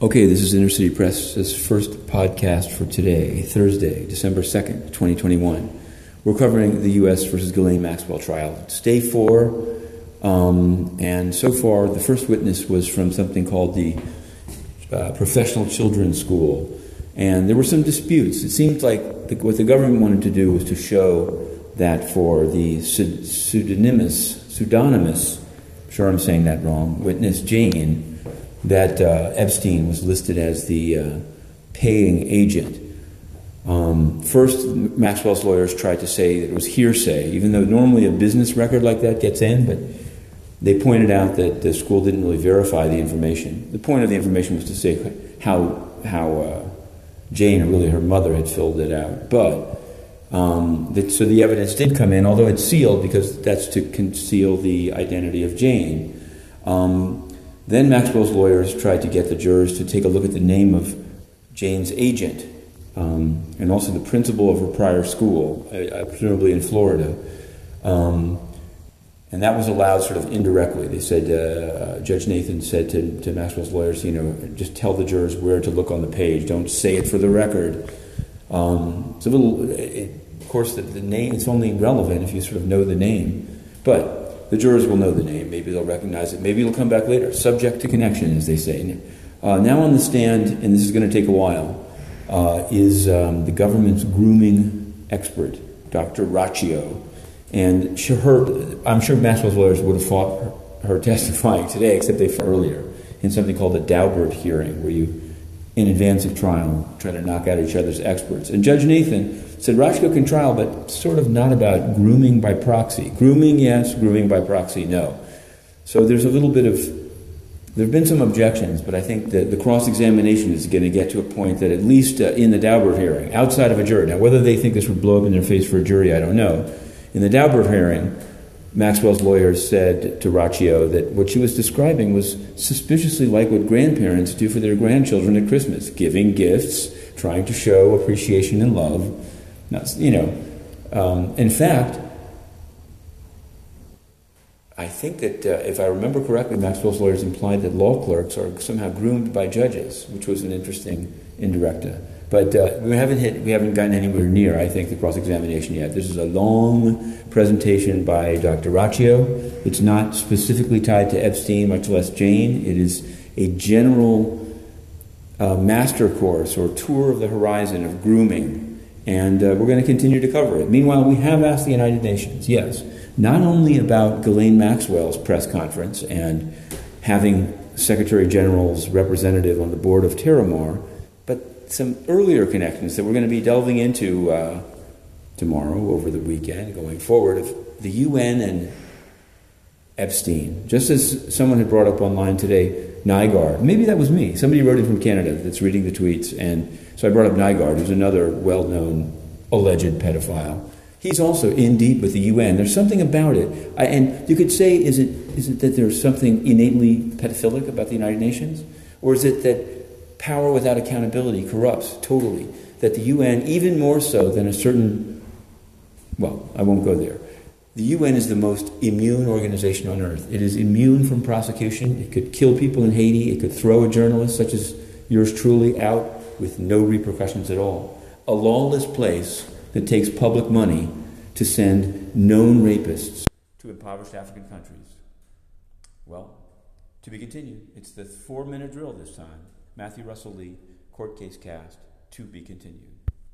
Okay, this is Inner City Press's first podcast for today, Thursday, December 2nd, 2021. We're covering the U.S. versus Ghislaine Maxwell trial. It's day 4, and so far the first witness was from something called the Professional Children's School, and there were some disputes. It seemed like what the government wanted to do was to show that for the pseudonymous, I'm sure I'm saying that wrong, witness Jane, that Epstein was listed as the paying agent. First, Maxwell's lawyers tried to say that it was hearsay, even though normally a business record like that gets in, but they pointed out that the school didn't really verify the information. The point of the information was to say how Jane, or really her mother, had filled it out. But so the evidence did come in, although it's sealed because that's to conceal the identity of Jane. Then Maxwell's lawyers tried to get the jurors to take a look at the name of Jane's agent, and also the principal of her prior school, presumably in Florida. And that was allowed sort of indirectly. They said, Judge Nathan said to Maxwell's lawyers, just tell the jurors where to look on the page. Don't say it for the record. It's a little, of course, the name, it's only relevant if you sort of know the name. But the jurors will know the name. Maybe they'll recognize it. Maybe it'll come back later. Subject to connection, as they say. Now on the stand, and this is going to take a while, is the government's grooming expert, Dr. Raccio. And I'm sure Maxwell's lawyers would have fought her testifying today, except they fought earlier, in something called a Daubert hearing, where you, in advance of trial, try to knock out each other's experts. And Judge Nathan said Raccio can trial, but sort of not about grooming by proxy. Grooming, yes. Grooming by proxy, no. So there's a little bit of... There have been some objections, but I think that the cross-examination is going to get to a point that at least in the Daubert hearing, outside of a jury... Now, whether they think this would blow up in their face for a jury, I don't know. In the Daubert hearing, Maxwell's lawyers said to Raccio that what she was describing was suspiciously like what grandparents do for their grandchildren at Christmas, giving gifts, trying to show appreciation and love. In fact, I think that if I remember correctly, Maxwell's lawyers implied that law clerks are somehow groomed by judges, which was an interesting indirecta. But we haven't gotten anywhere near, I think, the cross-examination yet. This is a long presentation by Dr. Raccio. It's not specifically tied to Epstein, much less Jane. It is a general master course or tour of the horizon of grooming. And we're going to continue to cover it. Meanwhile, we have asked the United Nations, yes, not only about Ghislaine Maxwell's press conference and having Secretary General's representative on the board of Terramar, but some earlier connections that we're going to be delving into tomorrow, over the weekend, going forward, of the UN and Epstein. Just as someone had brought up online today, Nygaard. Maybe that was me. Somebody wrote in from Canada that's reading the tweets, and so I brought up Nygaard, who's another well-known alleged pedophile. He's also in deep with the UN. There's something about it. And you could say, is it that there's something innately pedophilic about the United Nations? Or is it that power without accountability corrupts totally? That the UN, even more so than a certain... Well, I won't go there. The UN is the most immune organization on earth. It is immune from prosecution. It could kill people in Haiti. It could throw a journalist such as yours truly out with no repercussions at all. A lawless place that takes public money to send known rapists to impoverished African countries. Well, to be continued. It's the 4-minute drill this time. Matthew Russell Lee, Court Case Cast, to be continued.